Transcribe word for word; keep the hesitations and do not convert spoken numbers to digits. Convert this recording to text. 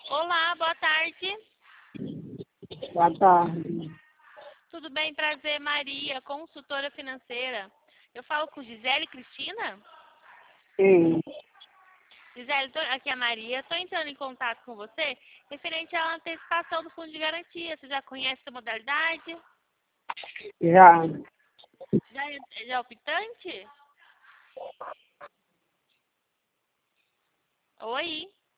Olá, boa tarde. Boa tarde. Tudo bem? Prazer, Maria, consultora financeira. Eu falo com Gisele Cristina? Sim. Gisele, tô- aqui é a Maria. Estou entrando em contato com você referente à antecipação do fundo de garantia. Você já conhece a modalidade? Já. Já é, já é optante? Oi?